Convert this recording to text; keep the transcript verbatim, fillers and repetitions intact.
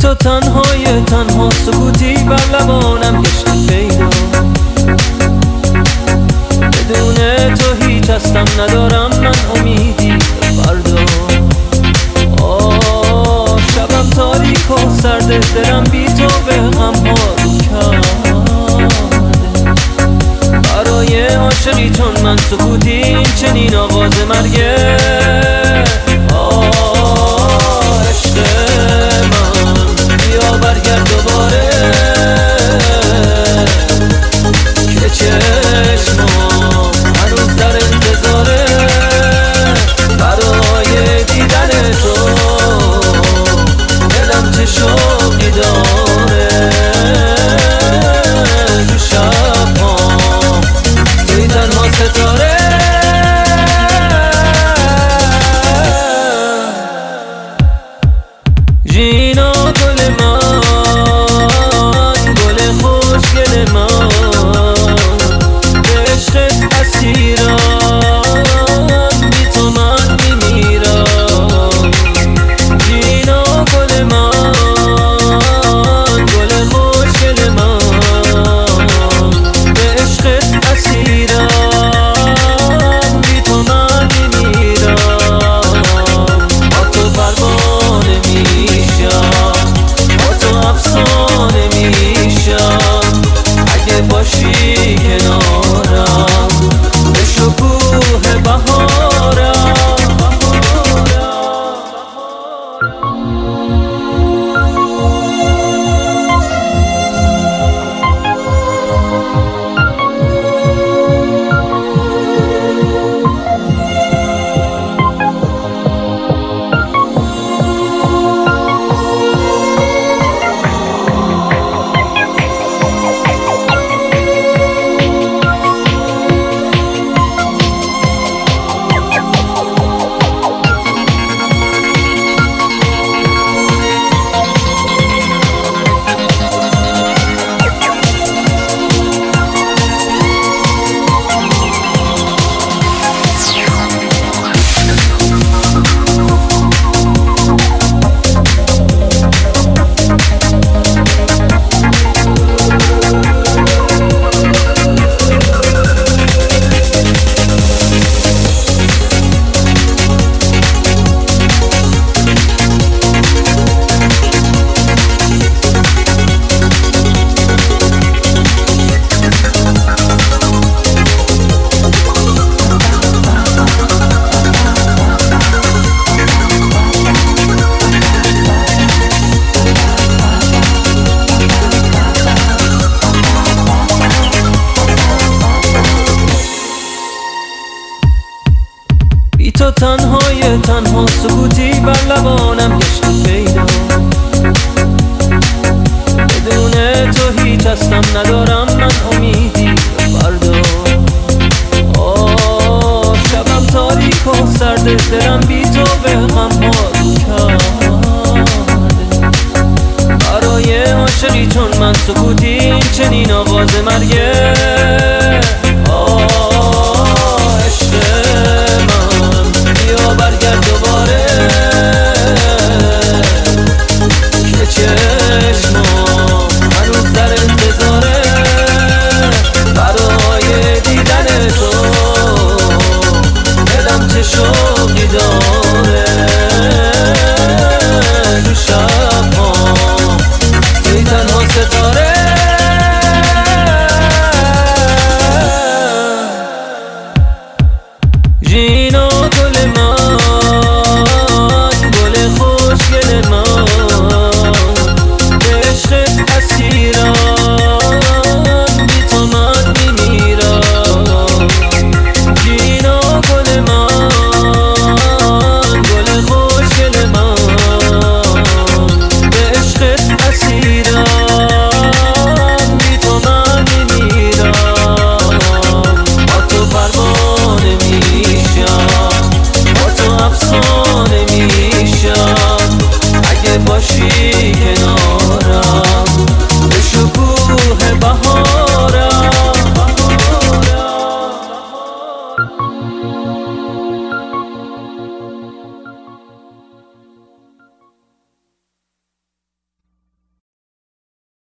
تو تنهای تنها سکوتی بر لبانم عشق پیدا، بدون تو هیچ هستم ندارم من امیدی به فردا. آه شبم تاریک و سرده، دلم بی تو به غم ها رو کرده. برای عاشقی چون من سکوتی این چنین آغاز مرگه. آه عشق من بیا برگرد دوباره که چشمام هنوز در انتظاره برای دیدن تو. دلم چه شوقی داره تو شب‌هام توی تنها ستاره. ژینا گل من، گل خوشگل من، به عشقت اسیرم، بی تو من میمیرم. ژینا گل من، گل خوشگل من، به عشقت اسیرم، بی تو من میمیرم. با تو پروانه میشم، با تو افسانه میشم، اگه باشی کنارم به شکوه بهارم. بی تو تنهای تنها سکوتی بر لبانم عشق پیدا، بدون تو هیچ هستم ندارم من امیدی به فردا. آه شبم تاریک و سرده، دلم بی تو به غم ها رو کرده. برای عاشقی چون من سکوتی این چنین آغاز مرگه. آه عشق من بیا برگرد دوباره که چشمام هنوز در انتظاره برای دیدن تو. دلم چه شوقی داره تو شب‌هام توی تنها ستاره. ژینا گل من، گل خوشگل من، به عشقت اسیرم، بی تو من میمیرم. ژینا گل من، گل خوشگل من، به عشقت اسیرم، بی تو من میمیرم. با تو پروانه میشم، با تو افسانه میشم، اگه باشی